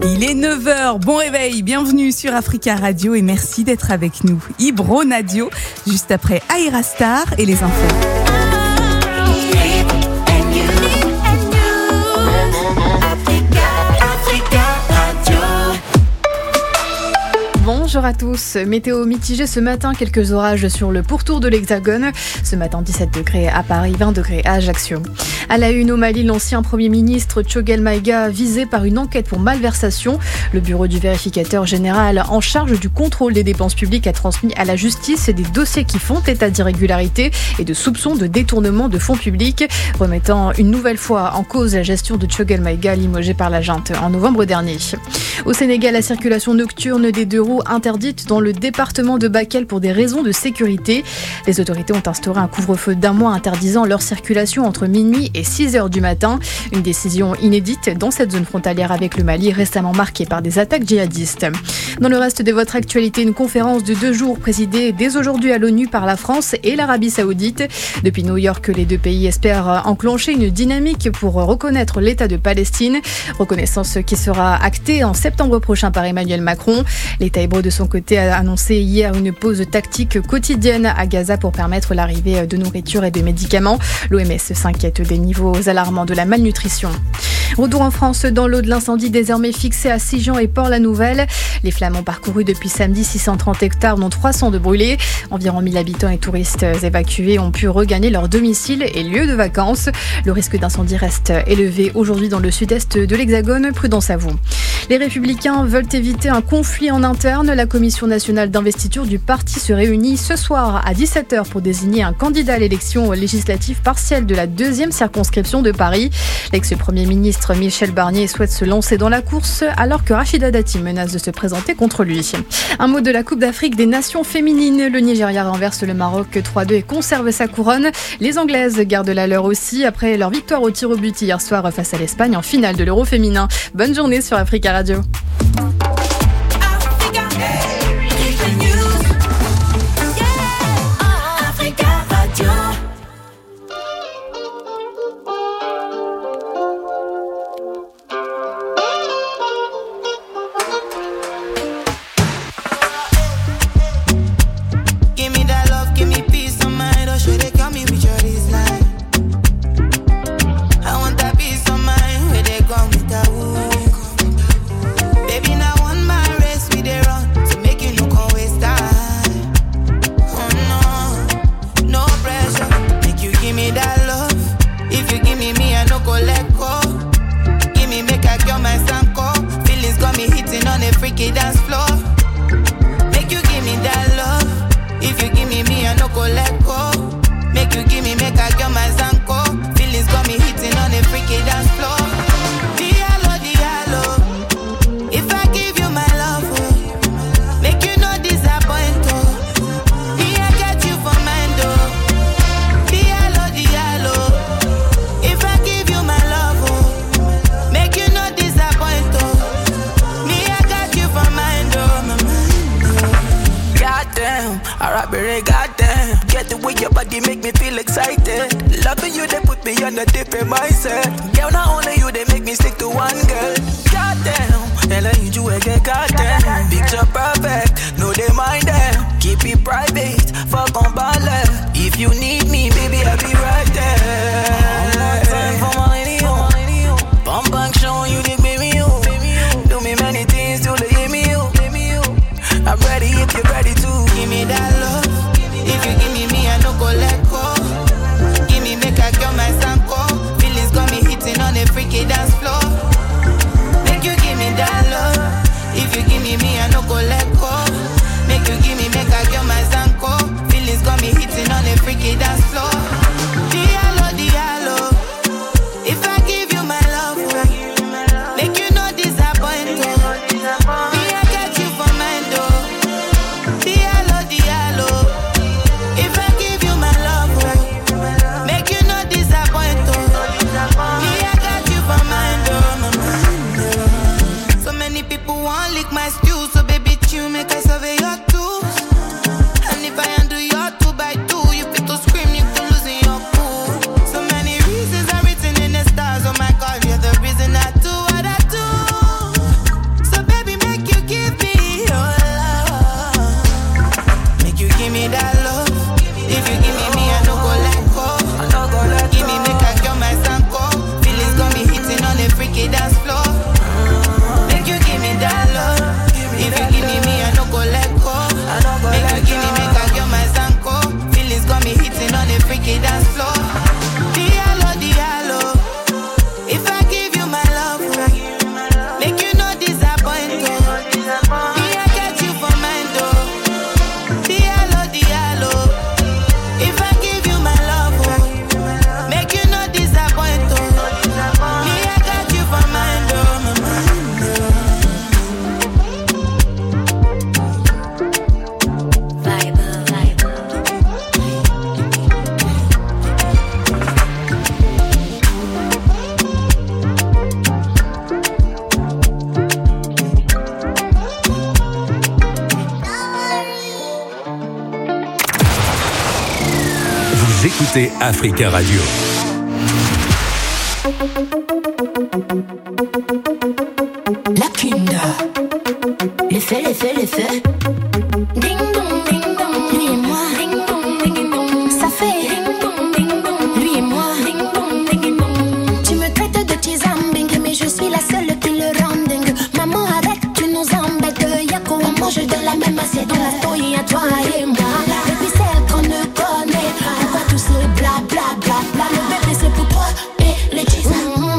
Il est 9h, bon réveil, bienvenue sur Africa Radio et merci d'être avec nous. Ibro Nadio, juste après Aira Star et les infos. Bonjour à tous. Météo mitigée ce matin, quelques orages sur le pourtour de l'Hexagone. Ce matin, 17 degrés à Paris, 20 degrés à Ajaccio. À la une au Mali, l'ancien Premier ministre Choguel Maïga visé par une enquête pour malversation. Le bureau du vérificateur général en charge du contrôle des dépenses publiques a transmis à la justice des dossiers qui font état d'irrégularité et de soupçons de détournement de fonds publics, remettant une nouvelle fois en cause la gestion de Choguel Maïga limogé par la junte en novembre dernier. Au Sénégal, la circulation nocturne des deux roues interdite dans le département de Bakel pour des raisons de sécurité. Les autorités ont instauré un couvre-feu d'un mois interdisant leur circulation entre minuit et 6h du matin. Une décision inédite dans cette zone frontalière avec le Mali récemment marquée par des attaques djihadistes. Dans le reste de votre actualité, une conférence de 2 jours présidée dès aujourd'hui à l'ONU par la France et l'Arabie Saoudite. Depuis New York, les deux pays espèrent enclencher une dynamique pour reconnaître l'État de Palestine. Reconnaissance qui sera actée en septembre prochain par Emmanuel Macron. L'État hébreu de son côté a annoncé hier une pause tactique quotidienne à Gaza pour permettre l'arrivée de nourriture et de médicaments. L'OMS s'inquiète des niveaux alarmants de la malnutrition. Retour en France dans l'eau de l'incendie désormais fixé à Sigean et Port-la-Nouvelle. Les flammes ont parcouru depuis samedi 630 hectares dont 300 de brûlés. Environ 1000 habitants et touristes évacués ont pu regagner leur domicile et lieu de vacances. Le risque d'incendie reste élevé aujourd'hui dans le sud-est de l'Hexagone. Prudence à vous. Les Républicains veulent éviter un conflit en interne. La Commission nationale d'investiture du parti se réunit ce soir à 17h pour désigner un candidat à l'élection législative partielle de la 2e circonscription de Paris. L'ex-premier ministre Michel Barnier souhaite se lancer dans la course alors que Rachida Dati menace de se présenter contre lui. Un mot de la Coupe d'Afrique des Nations féminines. Le Nigeria renverse le Maroc 3-2 et conserve sa couronne. Les Anglaises gardent la leur aussi après leur victoire au tir au but hier soir face à l'Espagne en finale de l'Euro féminin. Bonne journée sur Africa Radio. Dance écoutez Africa Radio. La Kinda. L'effet. Ding dong, ding dong. Lui et moi. Ding dong, ding dong. Ça fait. Ding dong, ding dong. Lui et moi. Ding dong, ding dong. Tu me traites de tizambing, mais je suis la seule qui le rend dingue. Maman, arrête, tu nous embêtes. Yako, on mange de la même assiette. On a story à toi et moi. Et puis celle qu'on ne connaît. Pourquoi tout ce bla bla bla bla. Le bébé c'est pour toi et les tizam.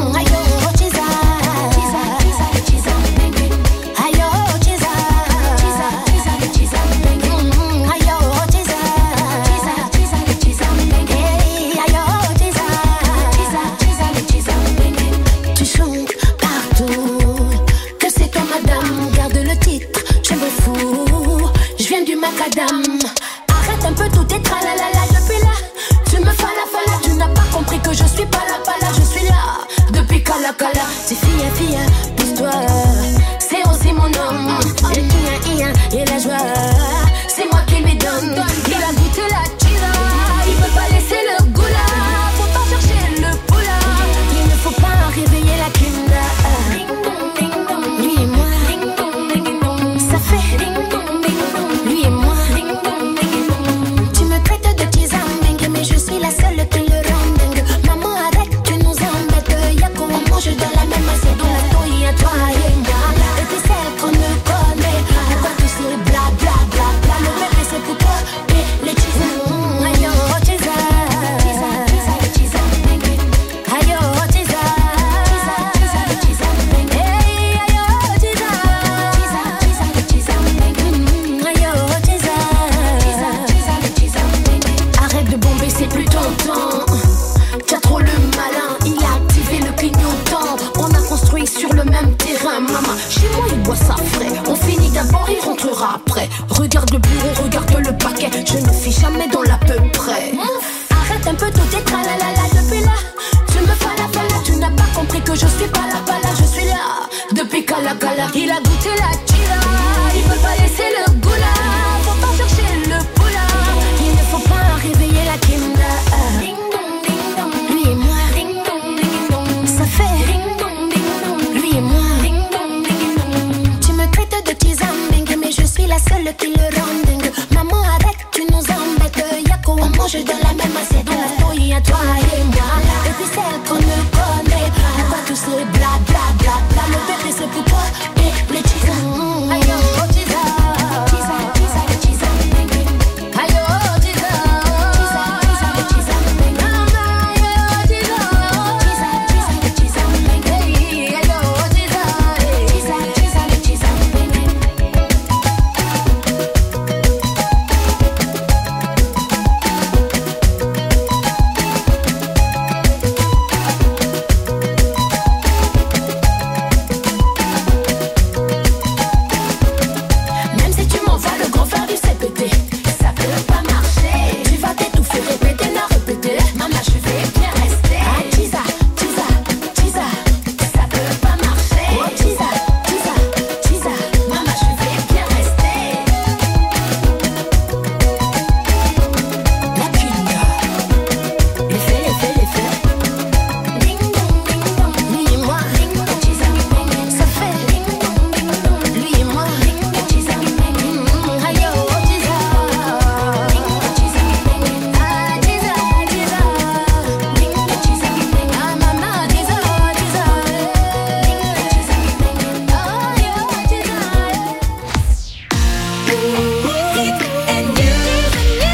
Arrête un peu tout tes tralalala depuis là. Tu me fala, tu n'as pas compris que je suis pas là, je suis là. Depuis kala, c'est fille, pousse-toi. C'est aussi mon homme. Et la joie, c'est moi qui lui donne. Il a goûté la tira, il peut pas laisser le goût là. Faut pas chercher le poula. Il ne faut pas réveiller la kinda. Ding dong, ding dong. Lui et moi, ding dong, ding dong. Ça fait ding dong, ding dong. Lui et moi, ding dong, ding dong. Tu me traites de tizambing, mais je suis la seule qui le rend dingue. Maman, arrête, tu nous embêtes. Yako, on mange de la même assiette. On a story à toi et moi. Et puis celle qu'on ne connaît. Pourquoi tu sais bla bla bla bla. Le bébé c'est pour toi et les tizam. Ayo, tiza. Ayo, tiza. Hey, ayo, tiza. Arrête de bomber, c'est plus ton temps. T'as trop le malin, il a activé le clignotant. On a construit sur le même terrain, maman. Chez moi, il boit ça frais. On finit d'abord, il rentrera après. Regarde le bureau, regarde le paquet. Je ne fais jamais dans l'à peu près. Arrête un peu tout tes tralalala depuis là. Tu me fala, tu n'as pas compris que je suis pas là, je suis là. Depuis kala, il a goûté la tira. Il peut pas laisser le goût là. Faut pas chercher le poula. Il ne faut pas réveiller la kinda. Ding dong, ding dong. Lui et moi, ding dong, ding dong. Ça fait ding dong, ding dong. Lui et moi, ding dong, ding dong. Tu me traites de tizambing, mais je suis la seule qui le rend dingue. Maman, arrête, tu nous embêtes. Yako, on mange de la même assiette. On a story à toi et moi. Et puis celle qu'on ne connaît. Pourquoi tout ce bla bla bla bla. Le bébé c'est pour toi et les tizam. Ayo, tiza. Ayo, tiza. Même si tu m'envoies le grand frère du CPT, ça peut pas marcher. Tu vas t'étouffer, répéter, non répéter. Maman, je vais bien rester. Ah, tiza, ça peut pas marcher. Oh, tiza, maman, je vais bien rester. La kinda, l'effet. Ding dong, ding dong. Lui et moi, ding dong, tiza. Ça fait ding dong, ding dong. Lui et moi, ding dong, tiza. Ayo, tiza. Ding dong, tiza. Ah, tiza. Ding dong, tiza. Ah, maman, tiza. Ding dong, tiza. Ayo, tiza. Music and news.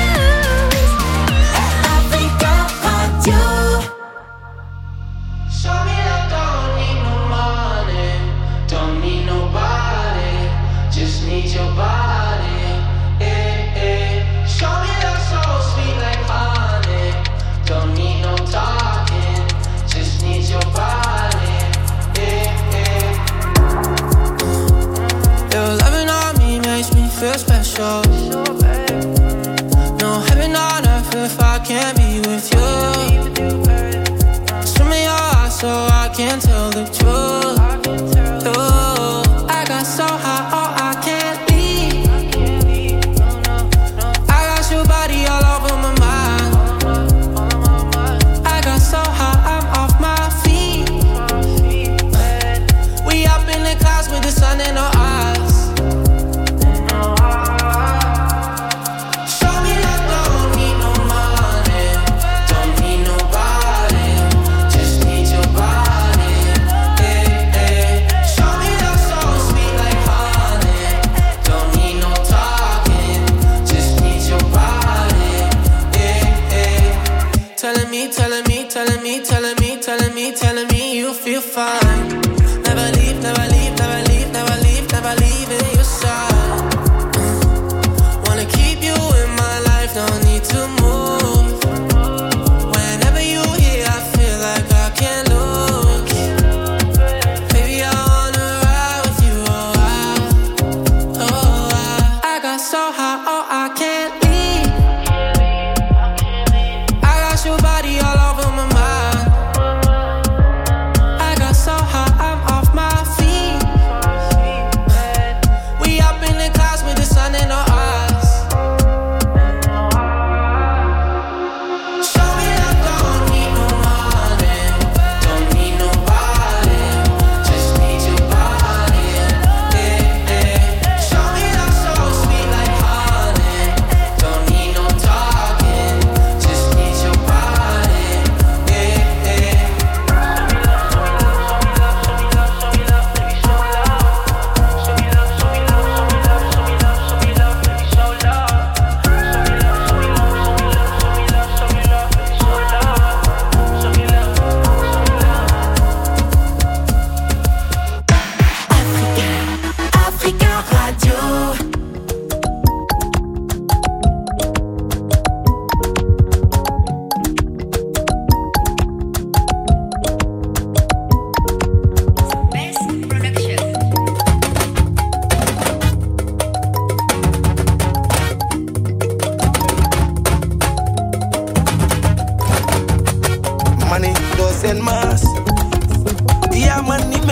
Africa Radio. Show me that don't need no money, don't need nobody, just need your body. Show me that soul sweet like honey, don't need no talking, just need your body. Your loving on me makes me feel special. No heaven on earth if I can't be with you. Swim in your eyes so I can tell the truth. Ooh, I got so high, oh I can't leave. I got your body all over my mind.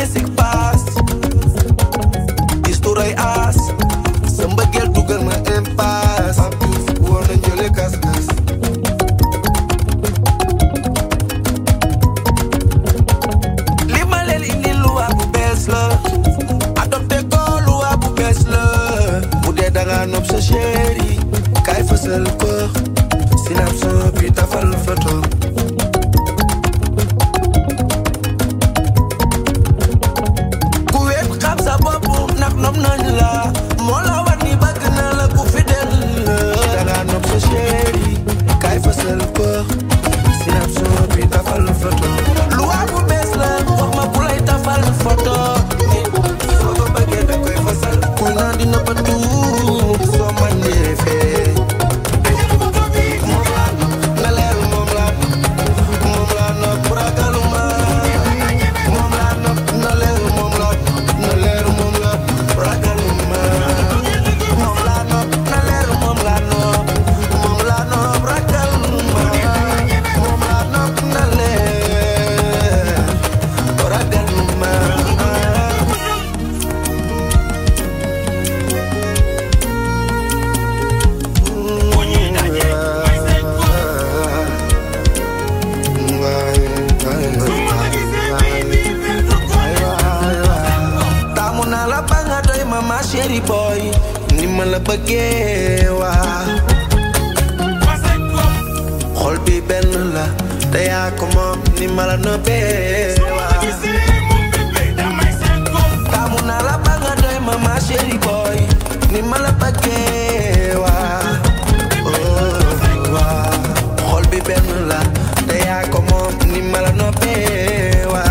music pass Isturay as sa mbëggeel dugal ma impasse woon na njële kas-kas li ma leen indi luwa bu bees la adopté ko luwa bu bees la bu dee danga nopp sa chéri kay fësal ko synapson bi tafal photo ku weet xam sa bopp nak nopp nañ la moo la war ni bëgg na la ku fidèle la danga nopp sa chéri kay fësal ko synapson bi tafal photo luwa bu bees la wax ma bu lay tafal photo soo ko bëggee da koy fësal ku naan di nëbbatu soo màññee fee chéri boy ni ma la bëggee waa xol bi benn la te yaa ko moom ni ma la noppee waa taamu naa la ba nga doy ma ma chéri boy ni ma la bëggee waa xol bi benn la te yaa ko moom ni ma la noppee waa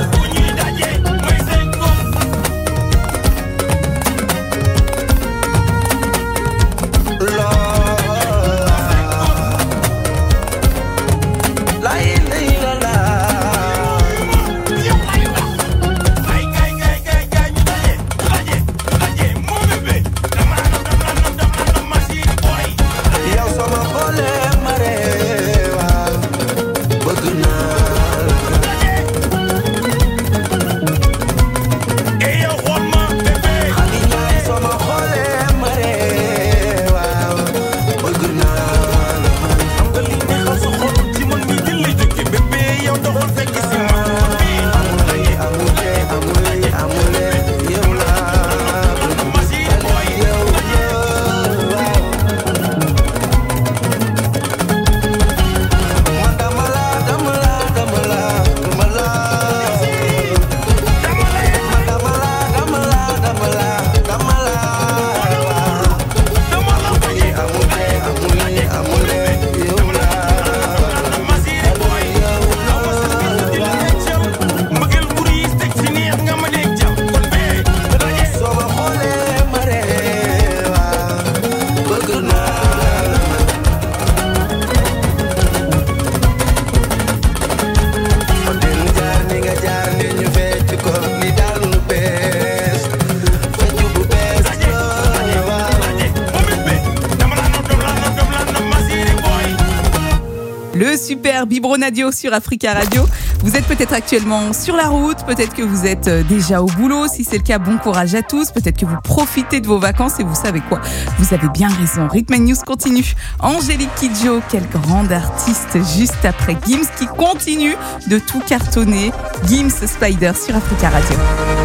Super Bibro Nadio sur Africa Radio. Vous êtes peut-être actuellement sur la route, peut-être que vous êtes déjà au boulot. Si c'est le cas, bon courage à tous. Peut-être que vous profitez de vos vacances et vous savez quoi, vous avez bien raison. Rhythm News continue. Angélique Kidjo, quelle grande artiste, juste après Gims qui continue de tout cartonner. Gims Spider sur Africa Radio.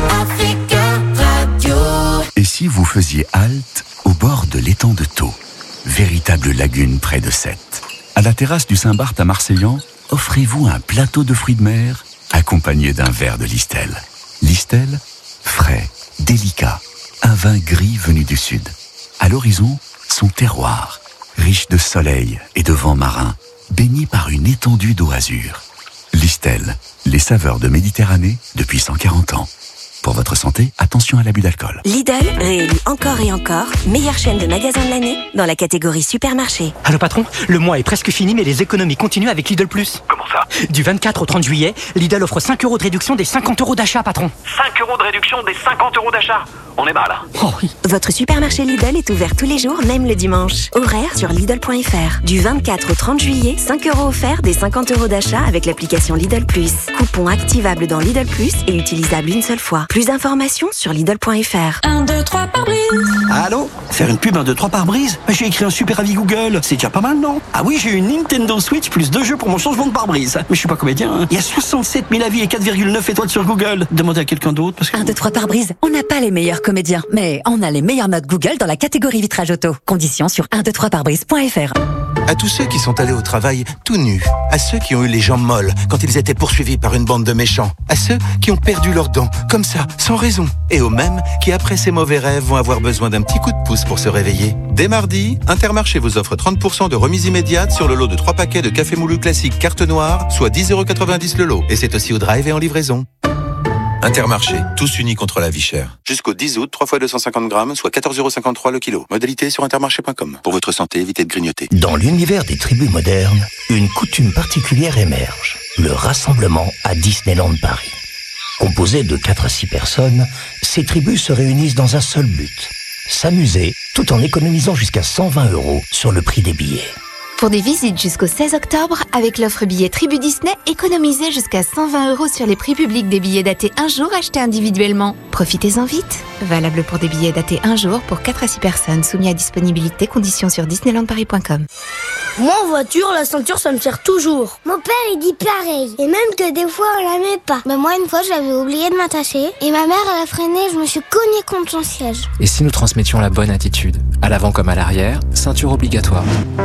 Africa Radio. Et si vous faisiez halte au bord de l'étang de Thau, véritable lagune près de Sète. À la terrasse du Saint-Barth à Marseillan, offrez-vous un plateau de fruits de mer accompagné d'un verre de Listel. Listel, frais, délicat, un vin gris venu du sud. À l'horizon, son terroir, riche de soleil et de vent marin, baigné par une étendue d'eau azur. Listel, les saveurs de Méditerranée depuis 140 ans. Pour votre santé, attention à l'abus d'alcool. Lidl, réélu encore et encore, meilleure chaîne de magasins de l'année dans la catégorie supermarché. Allô patron, le mois est presque fini mais les économies continuent avec Lidl Plus. Comment ça ? Du 24 au 30 juillet, Lidl offre 5 € de réduction des 50 € d'achat, patron. 5 € de réduction des 50 € d'achat ? on est mal. Oh oui. Votre supermarché Lidl est ouvert tous les jours, même le dimanche. Horaire sur Lidl.fr. Du 24 au 30 juillet, 5 € offerts des 50 € d'achat avec l'application Lidl+. Coupon activable dans Lidl+, et utilisable une seule fois. Plus d'informations sur Lidl.fr. 1, 2, 3 par brise. Allô? Faire une pub 1, 2, 3 par brise? J'ai écrit un super avis Google. C'est déjà pas mal, non? Ah oui, j'ai eu une Nintendo Switch plus 2 jeux pour mon changement de pare-brise. Mais je suis pas comédien, hein. Il y a 67 000 avis et 4,9 étoiles sur Google. Demandez à quelqu'un d'autre parce que... 1, 2, 3 par brise. On n'a pas les meilleurs comédiens, mais on a les meilleures notes Google dans la catégorie vitrage auto. Conditions sur 123parbrise.fr. À tous ceux qui sont allés au travail tout nus, à ceux qui ont eu les jambes molles quand ils étaient poursuivis par une bande de méchants, à ceux qui ont perdu leurs dents, comme ça, sans raison, et aux mêmes qui, après ces mauvais rêves, vont avoir besoin d'un petit coup de pouce pour se réveiller. Dès mardi, Intermarché vous offre 30% de remise immédiate sur le lot de 3 paquets de café moulu classique carte noire, soit 10,90 € le lot. Et c'est aussi au drive et en livraison. Intermarché, tous unis contre la vie chère. Jusqu'au 10 août, 3 fois 250 grammes, soit 14,53 € le kilo. Modalité sur intermarché.com. Pour votre santé, évitez de grignoter. Dans l'univers des tribus modernes, une coutume particulière émerge. Le rassemblement à Disneyland Paris. Composé de 4 à 6 personnes, ces tribus se réunissent dans un seul but. S'amuser, tout en économisant jusqu'à 120 € sur le prix des billets. Pour des visites jusqu'au 16 octobre, avec l'offre billet Tribu Disney, économisez jusqu'à 120 € sur les prix publics des billets datés un jour achetés individuellement. Profitez-en vite. Valable pour des billets datés un jour pour 4 à 6 personnes, soumis à disponibilité, conditions sur disneylandparis.com. Moi en voiture, la ceinture ça me sert toujours. Mon père il dit pareil, et même que des fois on la met pas. Mais moi une fois j'avais oublié de m'attacher, et ma mère elle a freiné, je me suis cognée contre son siège. Et si nous transmettions la bonne attitude, à l'avant comme à l'arrière, ceinture obligatoire.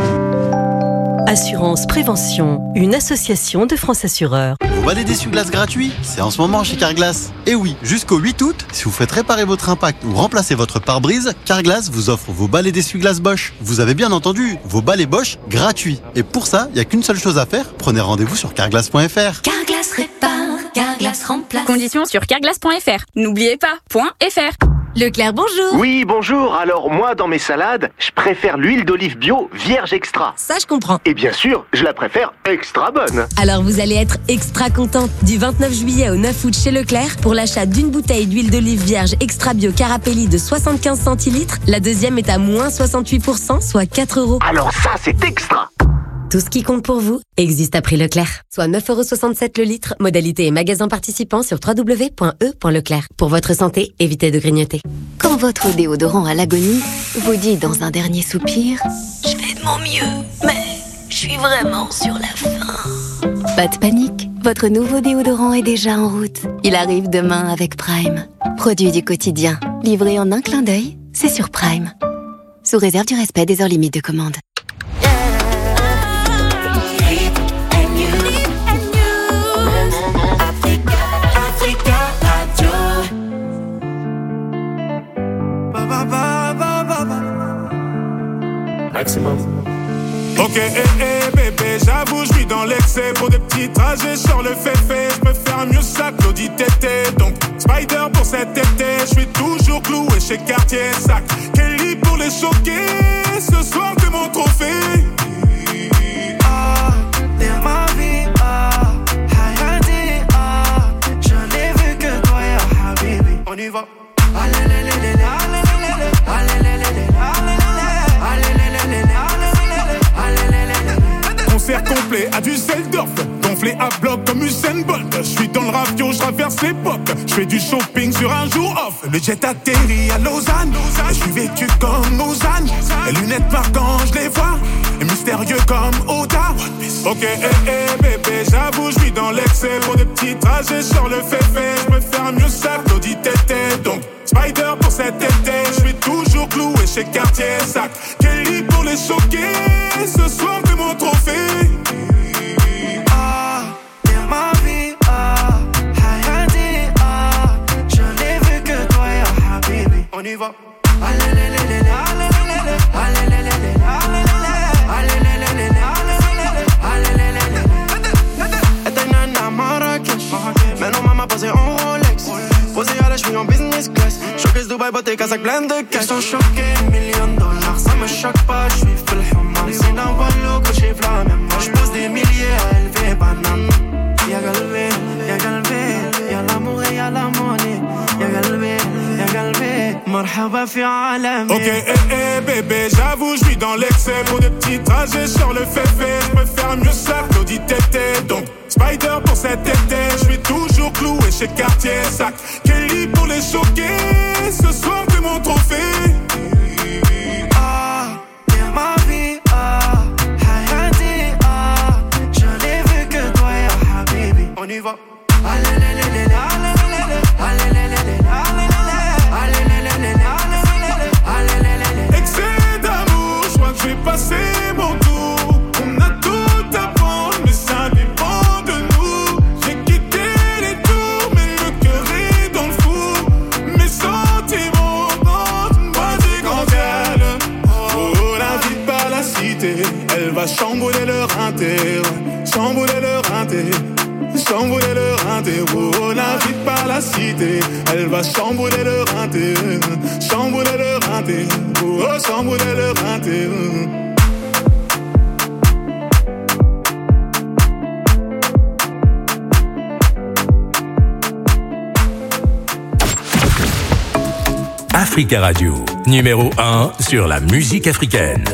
Assurance Prévention, une association de France Assureurs. Vous balai d'essuie-glace gratuit, c'est en ce moment chez Carglass. Et oui, jusqu'au 8 août, si vous faites réparer votre impact ou remplacer votre pare-brise, Carglass vous offre vos balais d'essuie-glace Bosch. Vous avez bien entendu, vos balais Bosch gratuits. Et pour ça, il n'y a qu'une seule chose à faire, prenez rendez-vous sur carglass.fr. Carglass répare, Carglass remplace. Conditions sur carglass.fr. N'oubliez pas, .fr. Leclerc, bonjour. Oui, bonjour. Alors, moi, dans mes salades, je préfère l'huile d'olive bio vierge extra. Ça, je comprends. Et bien sûr, je la préfère extra bonne. Alors, vous allez être extra content. Du 29 juillet au 9 août chez Leclerc, pour l'achat d'une bouteille d'huile d'olive vierge extra bio Carapelli de 75 centilitres, la deuxième est à moins 68%, soit 4 €. Alors ça, c'est extra. Tout ce qui compte pour vous existe à prix Leclerc. Soit 9,67 € le litre. Modalité et magasin participant sur www.e.leclerc. Pour votre santé, évitez de grignoter. Quand votre déodorant à l'agonie vous dit dans un dernier soupir « Je fais de mon mieux, mais je suis vraiment sur la fin ». Pas de panique, votre nouveau déodorant est déjà en route. Il arrive demain avec Prime. Produit du quotidien, livré en un clin d'œil, c'est sur Prime. Sous réserve du respect des heures limites de commande. Maximum. Ok, bébé, j'avoue, je suis dans l'excès. Pour des petits trajets, sur le fait, je peux faire mieux ça, Claudie Tété. Donc, Spider pour cet été, je suis toujours cloué chez Cartier Sac. Kelly pour les choquer, ce soir t'es mon trophée. Ah, t'es ma vie, ah, Hayati, ah, je n'ai vu que toi, ya Habibi. On y va. Concert complet à Düsseldorf, gonflé à bloc comme Usain Bolt. Je suis dans le ravio, je traverse l'époque. Je fais du shopping sur un jour off. Le jet atterrit à Lausanne. Je suis vêtu comme Lausanne. Les lunettes marquant, je les vois. Et mystérieux comme Oda. Ok, bébé, j'avoue, je suis dans l'excès. Pour des petits trajets sur le fait, je peux faire mieux ça, Claudie Tété. Donc, Spider pour cet été, je suis toujours cloué chez Cartier Sac. Kelly pour les choquer, ce soir t'es mon trophée. Ah, t'es ma vie, ah, Hayati, ah, je n'ai vu que toi, ya Habibi. On y va. Maintenant maman posée en Rolex, posée à la cheville en business class. Showcase Dubaï, beauté, casaque pleine de cash. Ils sont choqués, $1 000 000, ça me choque pas, je suis full human. C'est dans Wallo que j'ai la même. Je pose des milliers à élever banane. Y'a galvé, y'a l'amour et y'a la monnaie. Y'a galvé, مرحبا في عالمي. Ok, bébé, j'avoue, je suis dans l'excès. Pour des petits trajets sur le féfé, je préfère mieux ça que l'audit tété. Donc, Spider pour cet été, je suis toujours cloué chez Cartier. Sac Kelly pour les choquer, ce soir t'es mon trophée. Ah, ma vie, ah, Hayati, ah, je n'ai vu que toi, ya Habibi. On y va. Excès d'amour, je crois que je vais passer mon tour. On a tout à prendre, mais ça dépend de nous. J'ai quitté les tours, mais le cœur est dans le four. Mes sentiments rentrent une boîte quand elle. Oh, la vie par la cité, elle va chambouler leur inter. Chambouler leur inter. Chambouler le rinté, oh, la vie par la cité. Elle va chambouler le rinté. Chambouler le rinté, oh, chambouler le rinté. Africa Radio, numéro 1 sur la musique africaine.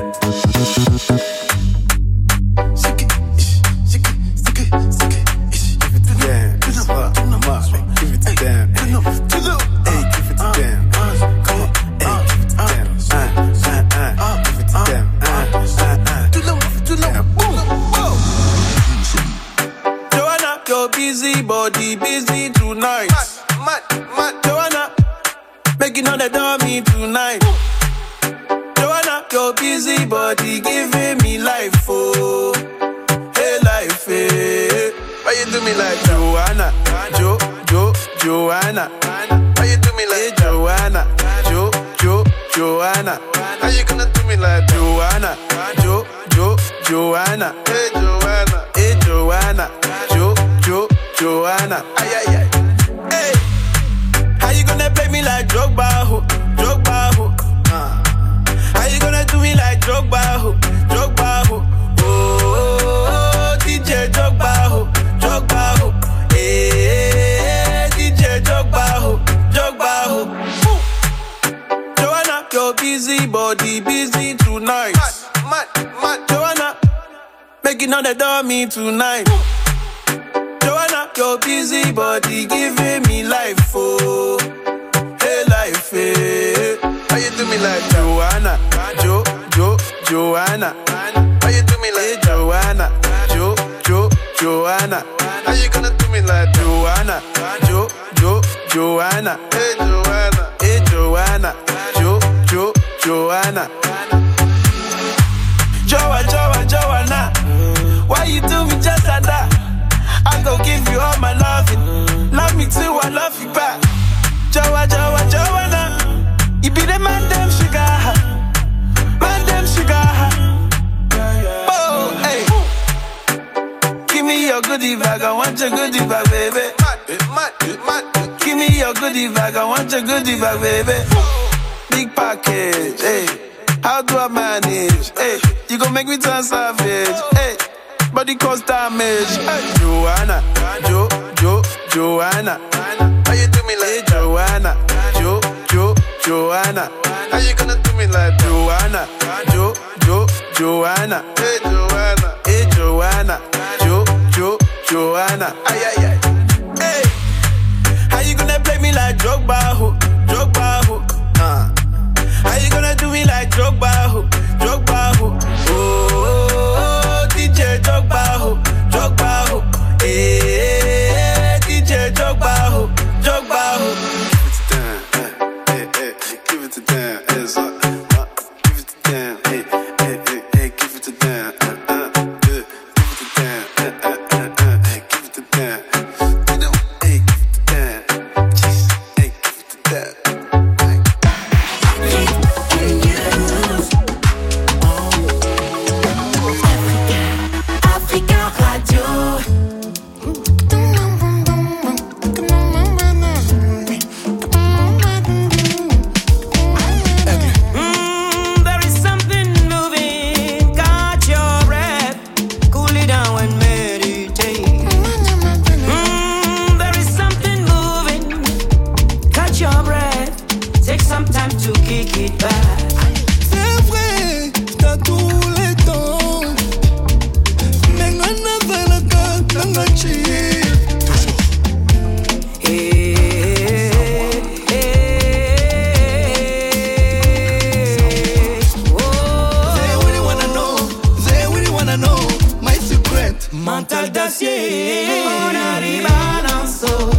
Busy body, busy tonight. Joanna, making all the dummy tonight. Joanna, your busy body giving me life, oh, hey life, hey. Why you do me like Joanna, Joanna? Why you do me like Joanna, Joanna? How you gonna do me like Joanna, Joanna? Hey Joanna, Joanna, ay ay ay. Hey, how you gonna play me like Drogba, ho? How you gonna do me like Drogba, ho? Oh, DJ Drogba, ho? Hey, DJ Drogba, ho? Joanna, your busy body, busy tonight. Mad. Joanna, making all the dummy tonight. Joanna, your busy body giving me life, oh, hey life, hey. How you do me like Joanna, Joanna? How you do me like Joanna, Joanna? How you gonna do me like Joanna, Joanna? Hey Joanna, Joanna. Joanna, why you do me just like that? I gon' give you all my loving. Love me too, I love you back. Joanna, you be the man, damn sugar. Oh, hey. Give me your goodie bag, I want your goodie bag, baby. Give me your goodie bag, I want your goodie bag, baby. Big package, hey. How do I manage? Hey, you gon' make me turn savage, hey. Body cause damage, hey. Joanna, Joanna. How you do me like Joanna, Joanna? How you gonna do me like Joanna, Joanna? Hey Joanna, Joanna. Ay ay ay. Hey, how you gonna play me like Drogba, ho? How you gonna do me like Drogba, ho? Oh, DJ Drogba, ho? Hey, DJ Drogba, ho? Give it to them, hands up. Give it to them, hey, give it to them, give it to them, hey, give it to them, hey, give it to them, jeez, hey, give it to them. Africa Radio. There is something moving, catch your breath, cool it down and meditate. There is something moving, catch your breath, take some some time to kick it back. C'est vrai, t'as tous les temps. Mais on a fait le cas, t'as chier. Toujours. Mental d'acier, on arrive à l'enso.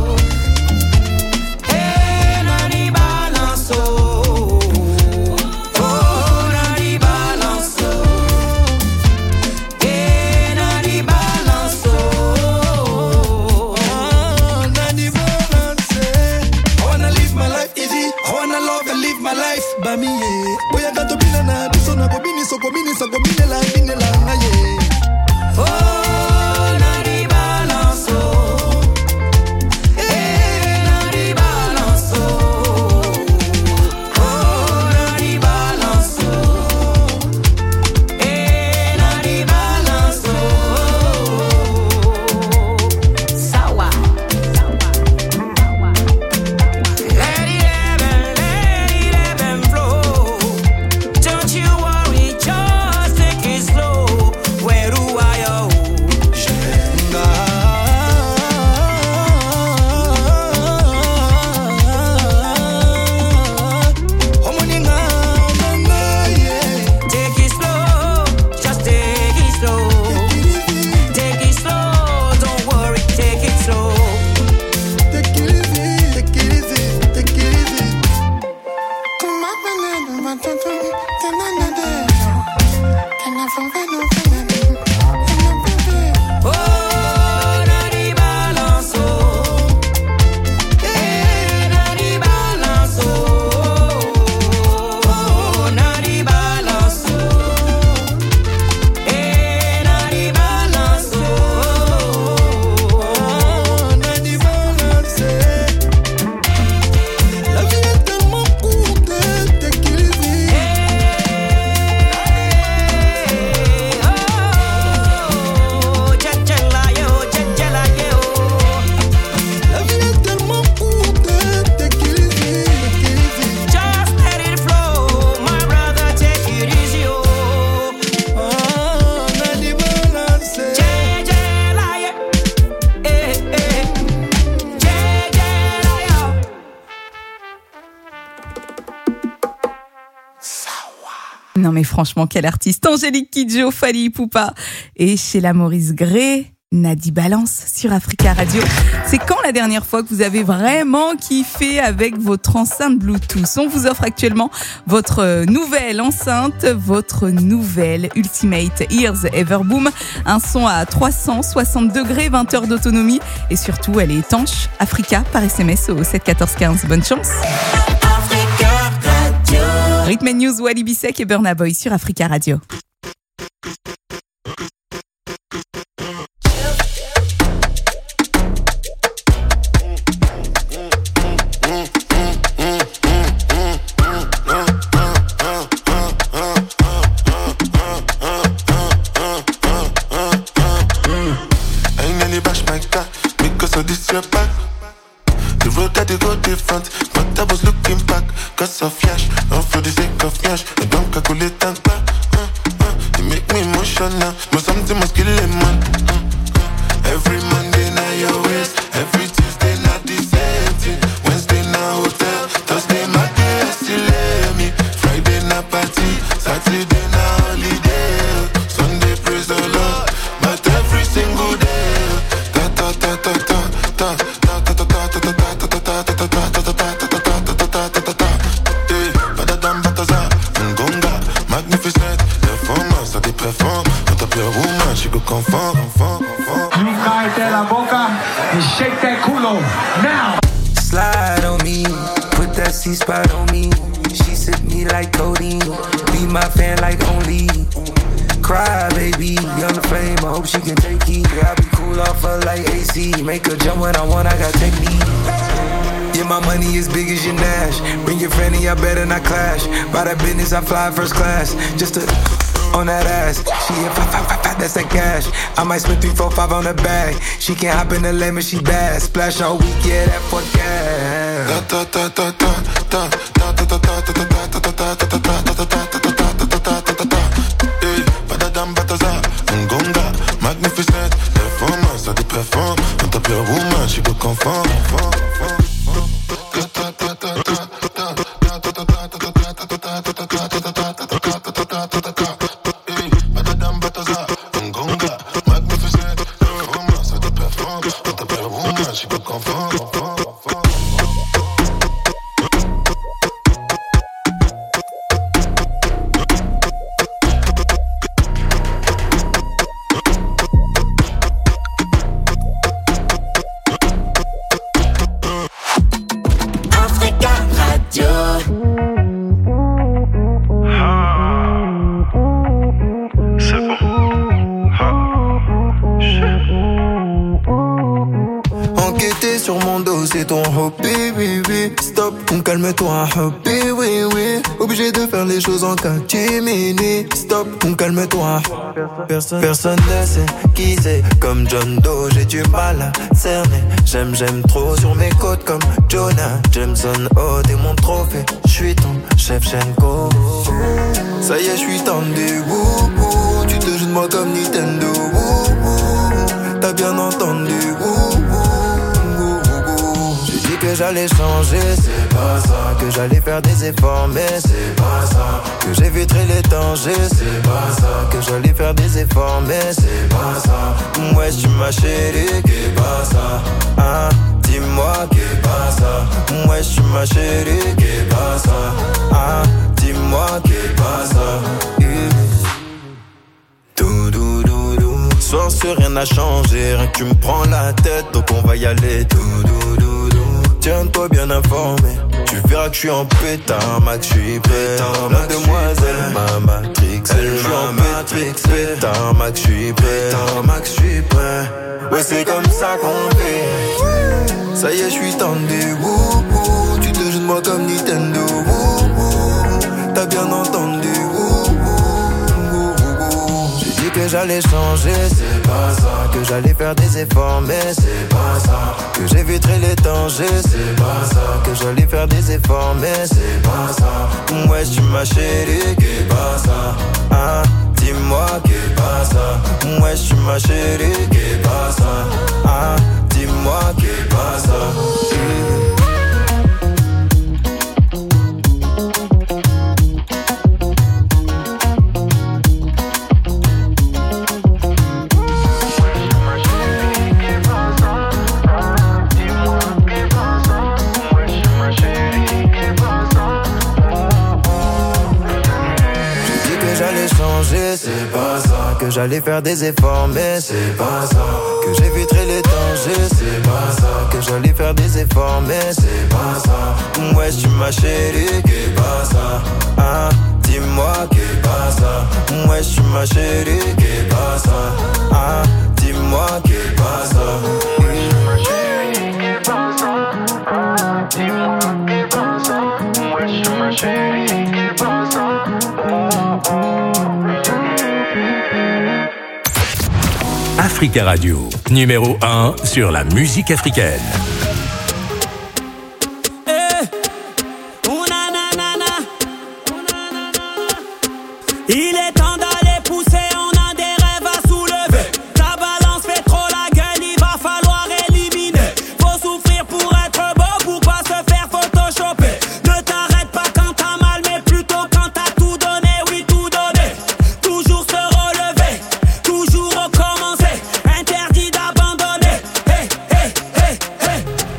Non mais franchement, quel artiste. Angélique Kidjo, Fally Ipupa et Sheila Maurice Gray, Nadi Balance sur Africa Radio. C'est quand la dernière fois que vous avez vraiment kiffé avec votre enceinte Bluetooth? On vous offre actuellement votre nouvelle enceinte, votre nouvelle Ultimate Ears Everboom. Un son à 360 degrés, 20 heures d'autonomie et surtout elle est étanche. Africa par SMS au 7 14 15. Bonne chance. Rhythm News, Wally Bissek et Burna Boy sur Africa Radio. Cause of flash, not for the sake of flash. I don't calculate and back. You make me emotional, but something must kill a man. Every Monday now your waist, every Tuesday not the same thing. Wednesday now hotel, Thursday my day still let me. Friday na party, Saturday na holiday. Sunday praise the Lord, but every single day. Ta ta ta ta ta ta ta ta ta ta ta ta ta ta ta ta ta ta ta. She go confirm. You cállate la boca and shake that culo now. Slide on me, put that C-spot on me. She sip me like codeine, be my fan like only. Cry baby, on the flame, I hope she can take heat. I be cool off her like AC, make her jump when I want, I got technique. Yeah, my money is big as your Nash. Bring your friend and y'all better not clash. By that business, I fly first class. Just to on that ass, she hit 5, that's that cash. I might spend 3, 4, 5 on the bag. She can't hop in the lane, but she bad. Splash all week, yeah, that for gas. Ta ta ta ta ta ta ta ta ta ta Badadam Bataza, Ngonga, magnificent, performance, ça des performances. On t'appelle woman, she go confirm. Calme-toi, hobby, oui, oui. Obligé de faire les choses en catimini. Stop, calme-toi. Personne ne sait qui c'est. Comme John Doe, j'ai du mal à cerner. J'aime trop sur mes côtes comme Jonah Jameson. Oh, t'es mon trophée. J'suis ton Shevchenko. Ça y est, j'suis tendu. Tu te joues de moi comme Nintendo. T'as bien entendu. Que j'allais changer, c'est pas ça. Que j'allais faire des efforts, mais c'est pas ça. Que j'éviterai les dangers, c'est pas ça. Que j'allais faire des efforts, mais c'est pas ça. Ouais, tu m'as chérie, qu'est pas ça. Hein, dis-moi, qu'est pas ça. Ouais, tu m'as chérie, qu'est pas ça. Hein, dis-moi, qu'est pas ça. Soir sur rien n'a changé, rien que tu me prends la tête, donc on va y aller. Tiens-toi bien informé, tu verras que je suis en pétard, Max, je suis prêt. La demoiselle m'a matrixé, je suis en pétard, Max, je suis prêt. Max, je suis prêt. Ouais, c'est comme ça qu'on fait. Ça y est, je suis tendu. Tu te joues de moi comme Nintendo. T'as bien entendu. Que j'allais changer, c'est pas ça. Que j'allais faire des efforts, mais c'est pas ça. Que j'éviterai les dangers, c'est pas ça. Que j'allais faire des efforts, mais c'est pas ça. Ouais, tu m'as chérie, qu'est pas ça. Hein, dis-moi, qu'est pas ça. Ouais, tu m'as chérie, qu'est pas ça. Hein, dis-moi, qu'est pas ça. C'est pas ça. Que j'allais faire des efforts, mais c'est pas ça. Que j'éviterai les dangers, c'est pas ça. Que j'allais faire des efforts, mais c'est pas ça. Ouais, tu m'as chérie, qu'est pas ça. Hein, dis-moi, qu'est pas ça. Ouais, tu m'as chérie, qu'est pas ça. Hein, dis-moi, qu'est pas ça. Ouais, tu m'as chérie, qu'est pas ça. Hein, dis-moi, qu'est pas ça. Ouais, tu m'as chérie, qu'est pas ça. Africa Radio, numéro 1 sur la musique africaine. Il est temps d'aller pousser, on a des rêves à soulever. Ta balance fait trop la gueule, il va falloir éliminer. Faut souffrir pour être beau, pour pas se faire photoshopper. Ne t'arrête pas quand t'as mal, mais plutôt quand t'as tout donné, oui tout donné. Toujours se relever, toujours recommencer. Interdit d'abandonner. Hey, hey, hey, hey.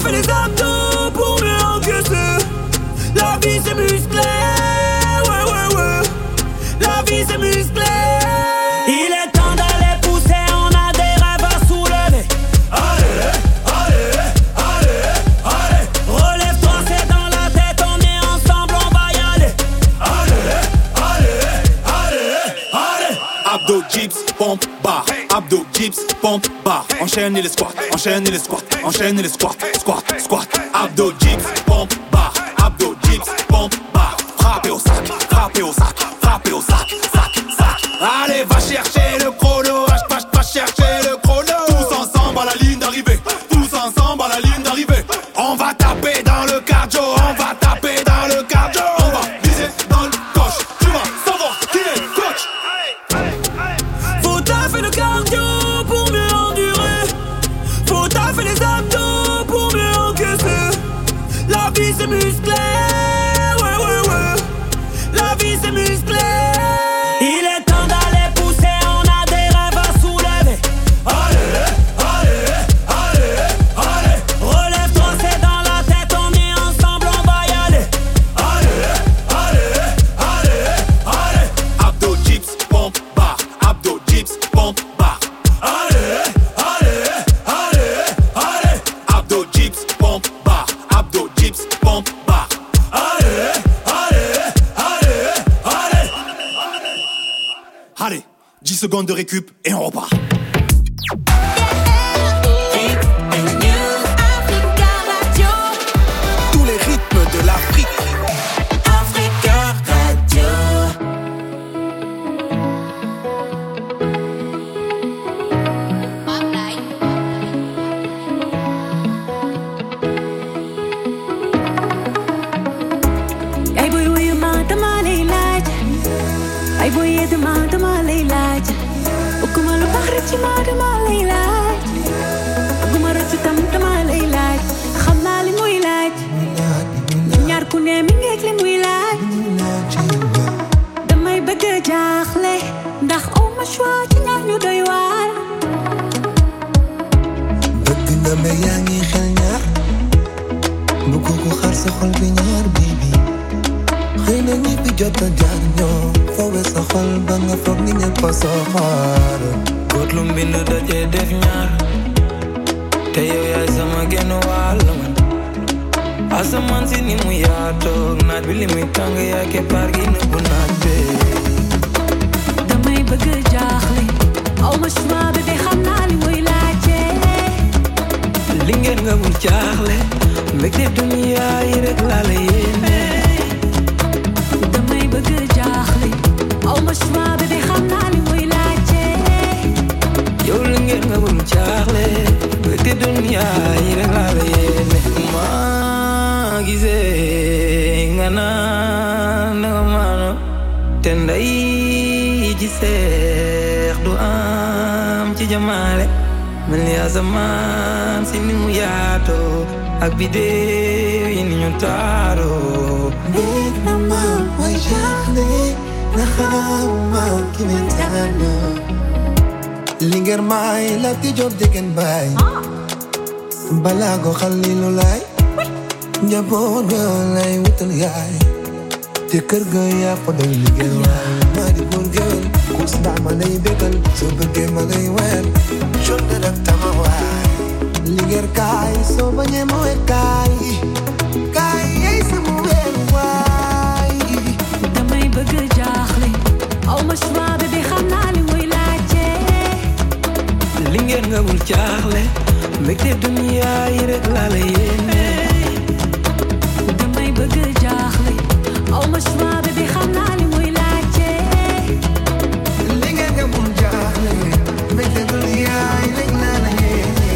fait les abdos pour mieux encaisser. La vie c'est musclé, ouais ouais ouais. La vie c'est musclé. Il est temps d'aller pousser, on a des rêves à soulever. Allez, allez, allez, allez. Relève-toi, c'est dans la tête, on est ensemble, on va y aller. Allez, allez, allez, allez. Abdo, dips, pompe, bar. Abdo, dips, pompe, bar. Enchaînez les squats, enchaînez les squats, enchaînez les squats, squat, squat. Abdo, dips, pompe, bar. Abdo, dips, pompe, bar. Frappez au sac, frappez au sac, frappez au sac, sac, sac. Allez, va chercher le chrono, va chercher le chrono. Tous ensemble à la ligne d'arrivée, tous ensemble à la ligne d'arrivée. On va taper dans le cardio, on va taper dans le cardio. On va viser dans le coche, tu vas savoir qui est coach. Faut taffer le cardio pour mieux endurer. Faut taffer les abdos pour mieux encaisser. La vie c'est musclé, ouais ouais ouais. La vie c'est musclé. Il est temps d'aller pousser, on a des rêves à soulever. Allez, allez, allez, allez. Relève-toi, c'est dans la tête, on est ensemble, on va y aller. Allez, allez, allez, allez. Abdo, dips, pompe, bar. Abdo, dips, pompe, bar. Allez, allez, allez, allez. Abdo, dips, pompe, bar. Abdo, dips, pompe, bar. Allez, allez, allez, allez. Allez, 10 secondes de récup et on repart. Tous les rythmes de l'Afrique. Africa Radio. Ay boy wuyu ma dama lay laaj. Ay boy yee dama lay laaj. Bëgguma lu baax rek ci ma dama lay laaj. Bëgguma rëcc tam dama lay laaj. Xam naa li muy laaj. Ñaar ku ne mi ngeeg li muy laaj. Damay bëgg a jaaxle ndax aw ma choix ci ñaar ñu doy waar. Bëgg nga ma yaa ngi xel ñaar. Bëgg ko xar sa xol bi ñaar baby. Xëy na ñi fi jot a jaar ñoo foowe sa xol ba nga foog ni ñëpp a soxor. góor lu mbind dajee def ñaar te yow yaay sama genn wàll man. Asamaan si ni mu yaatoo naaj bi li muy tàng yaa keppaar gi nëbbu naaj bee. Damay bëgg a jaaxle aw ma choix bébé xam naa li muy laajte. li ngeen nga bul jaaxle mbégte duniyaa yi rek laa la yéene. Damay bëgg a jaaxle aw ma choix bébé xam naa li muy laajte. yow li ngeen nga bul jaaxle mbégte duniyaa yi rek laa la yéene. maa gisee nga naan nga maano te nday ji seex du am ci jamaale. mel ni asamaan si ni mu yaatoo ak biddew yi ni ñu taaroo. Nekk na ma way jaaxle na xama ki ne tànn. Lingeer maay la ti job degen baay. Balaago Xalilu laay. Njaboot ga lay wutal yaay. te kër ga yaa fa doy liggéey waay. maa di góor géwél kus ndaa ma lay bégal soo bëggee ma lay weer. jonne dak tama waay. Lingeer kaay soo bañee ma weer kaay. kaay yey sama weer waay. damay bëgg jaaxle aw ma choix bébé xam naa li muy laajte. Lingeer nga bul jaaxle mbégte dunya yi rek laa la yéene. damay bëgg jaaxle aw ma choix bébé xam naa li muy laajte. Lingeer nga bul jaaxle mbégte dunya yi rek laa la yéene.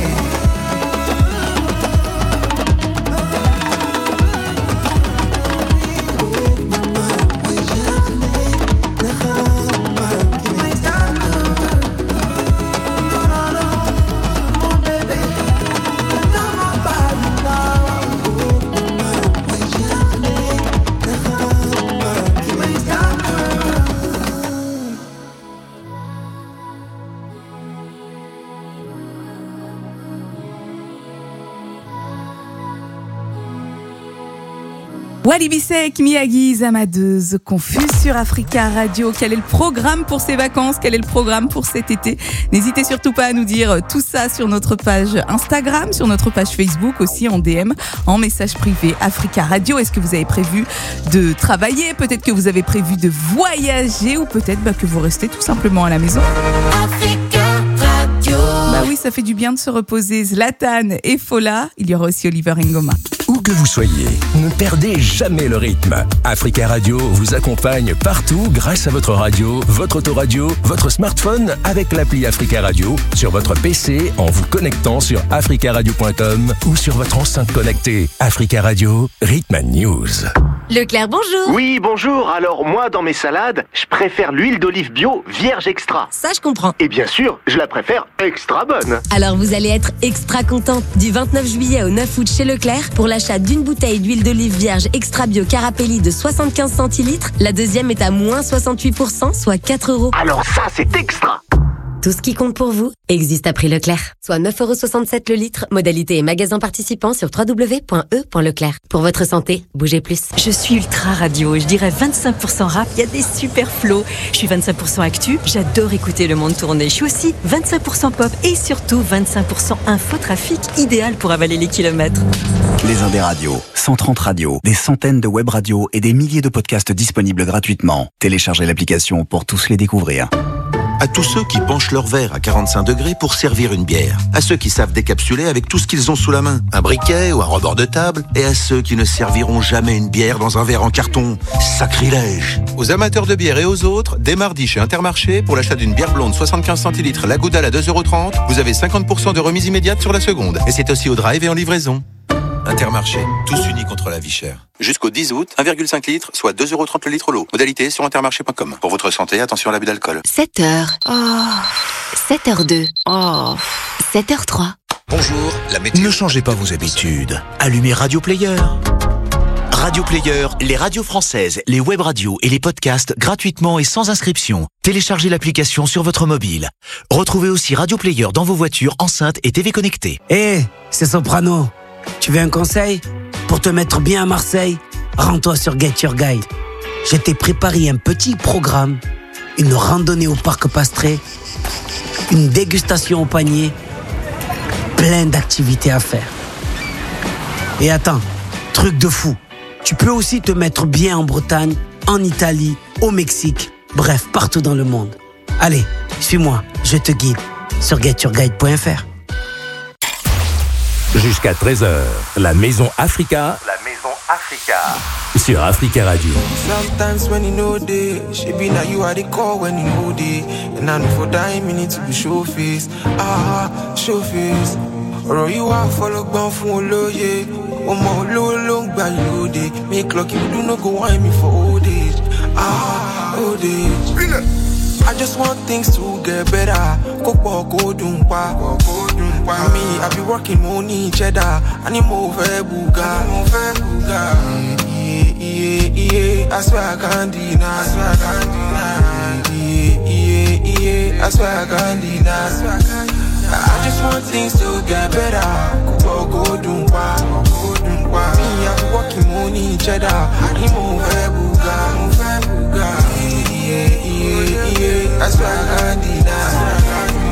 Wally Bissek, Miyagi, Zamadeuse, Confus sur Africa Radio. Quel est le programme pour ces vacances? Quel est le programme pour cet été? N'hésitez surtout pas à nous dire tout ça sur notre page Instagram, sur notre page Facebook aussi en DM, en message privé Africa Radio. Est-ce que vous avez prévu de travailler? Peut-être que vous avez prévu de voyager ou peut-être que vous restez tout simplement à la maison. Africa Radio. Bah oui, ça fait du bien de se reposer. Zlatan et Fola. Il y aura aussi Oliver Ngoma. Où que vous soyez, ne perdez jamais le rythme. Africa Radio vous accompagne partout grâce à votre radio, votre autoradio, votre smartphone avec l'appli Africa Radio sur votre PC en vous connectant sur africaradio.com ou sur votre enceinte connectée. Africa Radio, Rythme News. Leclerc, bonjour. Oui, bonjour. Alors moi, dans mes salades, je préfère l'huile d'olive bio vierge extra. Ça, je comprends. Et bien sûr, je la préfère extra bonne. Alors vous allez être extra contente. Du 29 juillet au 9 août chez Leclerc, pour l'achat d'une bouteille d'huile d'olive vierge extra bio Carapelli de 75 centilitres, la deuxième est à moins 68%, soit 4 €. Alors ça, c'est extra. Tout ce qui compte pour vous existe à prix Leclerc. Soit 9,67 € le litre. Modalité et magasin participants sur www.e.leclerc. Pour votre santé, bougez plus. Je suis ultra radio, je dirais 25% rap, il y a des super flows. Je suis 25% actu, j'adore écouter le monde tourner. Je suis aussi 25% pop et surtout 25% infotrafic, idéal pour avaler les kilomètres. Les Indés Radios, 130 radios, des centaines de web radios et des milliers de podcasts disponibles gratuitement. Téléchargez l'application pour tous les découvrir. À tous ceux qui penchent leur verre à 45 degrés pour servir une bière. À ceux qui savent décapsuler avec tout ce qu'ils ont sous la main, un briquet ou un rebord de table. Et à ceux qui ne serviront jamais une bière dans un verre en carton. Sacrilège. Aux amateurs de bière et aux autres, dès mardi chez Intermarché, pour l'achat d'une bière blonde 75 centilitres, la Goudal à 2,30 €, vous avez 50% de remise immédiate sur la seconde. Et c'est aussi au drive et en livraison. Intermarché, tous unis contre la vie chère. Jusqu'au 10 août, 1,5 litre, soit 2,30 € le litre l'eau. Modalité sur intermarché.com. Pour votre santé, attention à l'abus d'alcool. 7h. Oh. 7h02. Oh. 7h03. Bonjour, la météo. Ne changez pas vos habitudes. Allumez Radio Player. Radio Player, les radios françaises, les web radios et les podcasts gratuitement et sans inscription. Téléchargez l'application sur votre mobile. Retrouvez aussi Radio Player dans vos voitures, enceintes et TV connectées. C'est Soprano. Tu veux un conseil? Pour te mettre bien à Marseille, rends-toi sur Get Your Guide. Je t'ai préparé un petit programme, une randonnée au parc Pastré, une dégustation au panier, plein d'activités à faire. Et attends, truc de fou, tu peux aussi te mettre bien en Bretagne, en Italie, au Mexique, bref, partout dans le monde. Allez, suis-moi, je te guide sur getyourguide.fr. Jusqu'à 13h, la Maison Africa. Sur Africa Radio. Sometimes when you know this, she be now you are the call when you know this. And I know for time you need to be show face. Show face. Or you are follow gone from Oloye. Omo long by you day. Make lucky you do not go wine me for all days. All days. I just want things to get better. Go dumpa. Me, I be working money cheddar. I need more buga. I swear I can't deny. I swear I can't deny. I just want things to get better. Go dumpa. Me, I be working money cheddar. I need more buga. I swear I can't deny.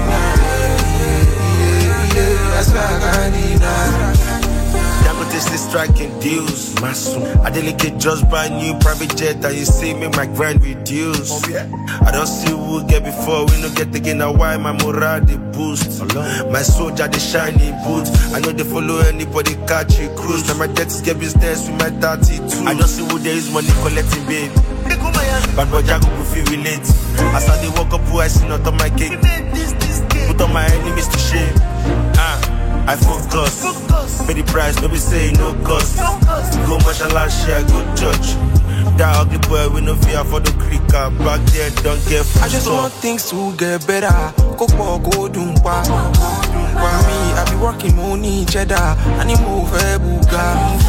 I swear I can't deny. This is striking deals. I delegate just buy new private jet and you see me my grind reduce. I don't see who we'll get before we no get again. Now why my morale they boost? My soldier they shiny boots. I know they follow anybody catch a cruise. Now my debt is get business with my 32. I don't see who there is money collecting babe. But boy Jago will feel relate. As I they walk up who I see not on my cake. Put on my enemies to shame. I focus. Pay the price, no be say no cost. Go mashallah, share good judge. That ugly boy we no fear for the cricker. Back there don't get full. I just want things to get better. Go dumpa. Me, I be working money cheddar. I need more buga.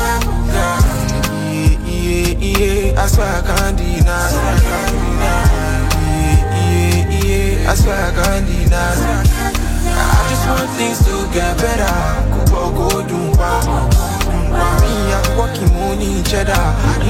I swear I can't deny. I swear I can't deny. I just want things to get better. Go dumpa. Me, I be working money cheddar.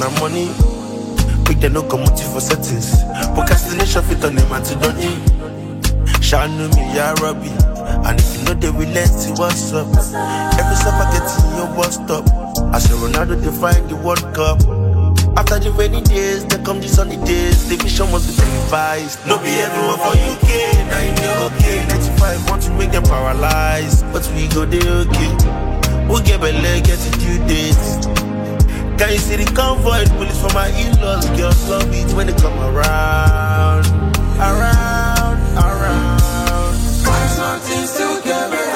na money. Quick they no commotive for settings. Procrastination fit on them and to dodgy. Shine me, ya Robbie. And if you know they will let see what's up. Every step I get in your bus stop. I say Ronaldo define the World Cup. After the rainy days, there come the sunny days. The vision must be televised. No be everyone for UK, now you know okay. 95 want to make them paralyzed, but we go they okay. We'll get better, get to due dates. Can you see the convoy? Police for my in-laws, girls love it when they come around. Around. Why something still get better?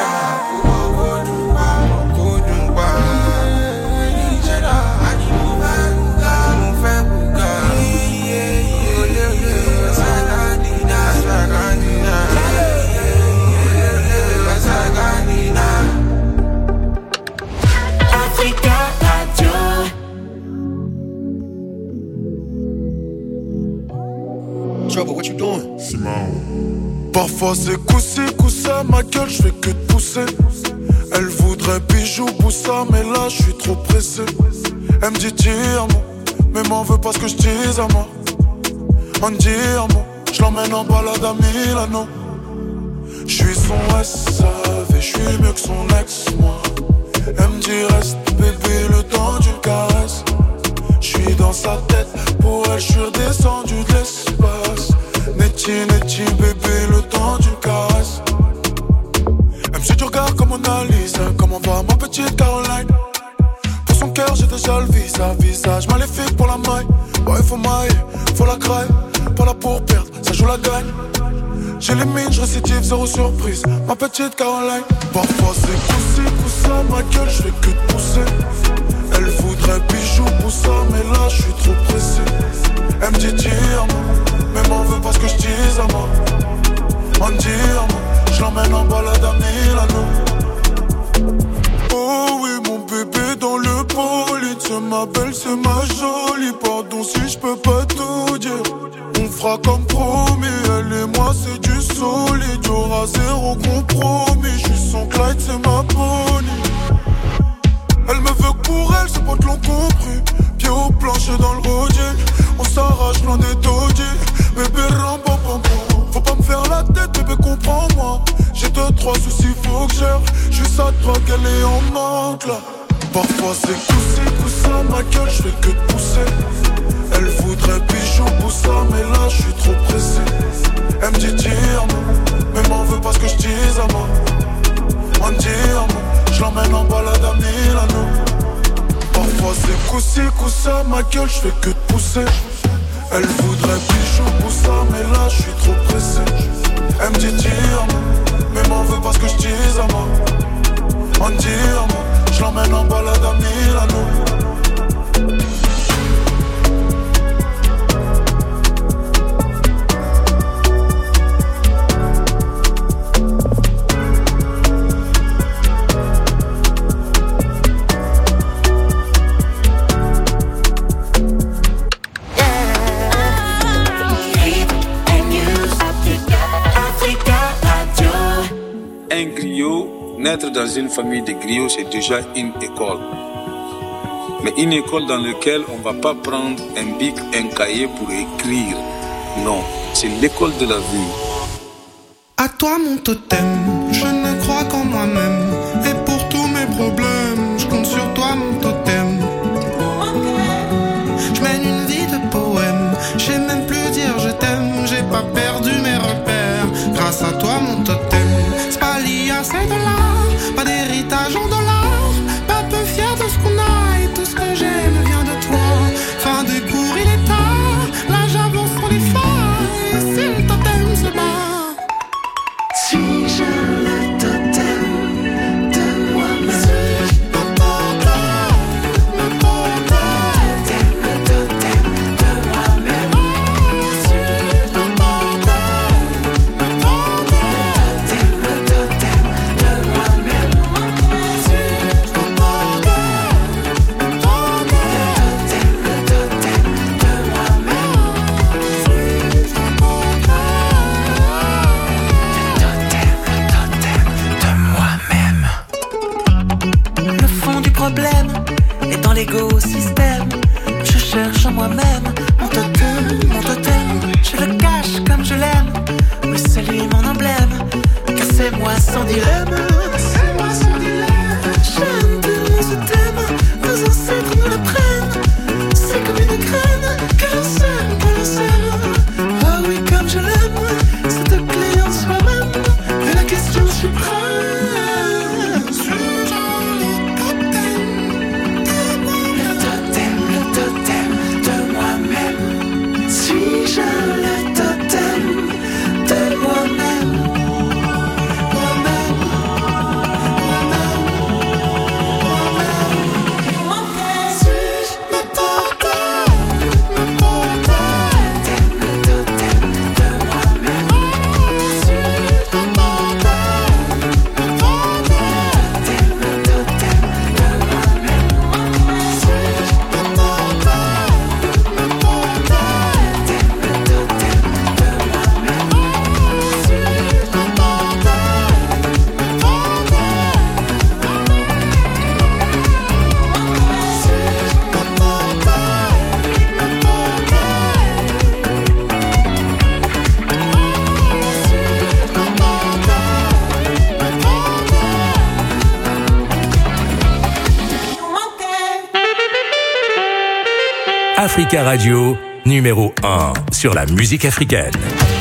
Trouble, what you doing? Parfois c'est coup-ci, coup-ça, ma gueule, je fais que de pousser. Elle voudrait bijoux, boussa, mais là je suis trop pressé. Elle me dit tire-moi, mais m'en veut pas ce que je dise à moi. En dire-moi, je l'emmène en balade à Milano. Je suis son SAV, je suis mieux que son ex, moi. Elle me dit reste bébé le temps d'une caresse. Je suis dans sa tête, pour elle je suis redescendu de l'espace. Netti, bébé, le temps d'une caresse. Elle me suit du regard comme Mona Lisa. Comment va ma petite Caroline? Pour son cœur j'ai déjà le visage maléfique pour la maille. Bon il faut mailler, faut la craille. Pas là pour perdre, ça joue la gagne. J'ai les mines, je récidive, zéro surprise. Ma petite Caroline. Parfois c'est coup-ci, coup-ça, ma gueule, je fais que de pousser. Elle voudrait bijoux, boussa, mais là je suis trop pressé. Elle me dit tire-moi, mais m'en veut pas ce que je dise à moi. En dire-moi, je l'emmène en balade à Milano. Oh oui mon bébé dans le bolide. C'est ma belle, c'est ma jolie. Pardon si je peux pas tout dire. On fera comme promis. Elle et moi c'est du solide. Y'aura zéro compromis. Je suis son Clyde, c'est ma pony. Elle me veut pour elle, ses potes l'ont compris. Pieds au plancher dans le rodier. On s'arrache loin des taudis. Bébé rambam. Faut pas me faire la tête, bébé comprends-moi. J'ai 2-3 soucis, faut que j'aille. Juste à toi qu'elle est en manque là. Parfois c'est coup-ci, coup-ça, ma gueule, je fais que de pousser. Elle voudrait bijoux, boussa, mais là je suis trop pressé. Elle me dit tire-moi, mais m'en veut pas ce que je dise à moi. En dire-moi, je l'emmène en balade à Milano. Parfois c'est coup-ci, coup-ça, ma gueule, je fais que de pousser. Elle voudrait bijoux, boussa, mais là je suis trop pressé. Elle me dit tire-moi, mais m'en veut pas ce que je dise à moi. En dire-moi, je l'emmène en balade à Milano. Un griot, naître dans une famille de griots, c'est déjà une école. Mais une école dans laquelle on ne va pas prendre un bic, un cahier pour écrire. Non, c'est l'école de la vie. À toi mon totem, je ne crois qu'en moi-même. Et pour tous mes problèmes, je compte sur toi mon totem. Je mène une vie de poème, je sais même plus dire je t'aime. J'ai pas perdu mes repères, grâce à toi mon totem. C'est pas lié à ces dollars, pas d'héritage en dollars. Pas peu fier de ce qu'on a et tout ce que j'aime vient de toi. Fin de cours il est tard, là j'avance sur les phares. Et si le totem se bat, si j'ai le totem, cherche en moi-même mon totem, je le cache comme je l'aime. Oui, c'est lui mon emblème, car c'est moi sans dilemme. J'aime tellement ce thème, nos ancêtres nous l'apprennent. C'est comme une graine que l'on sème. Oh oui, comme je l'aime, cette clé en soi-même est la question suprême. Africa Radio, numéro 1 sur la musique africaine.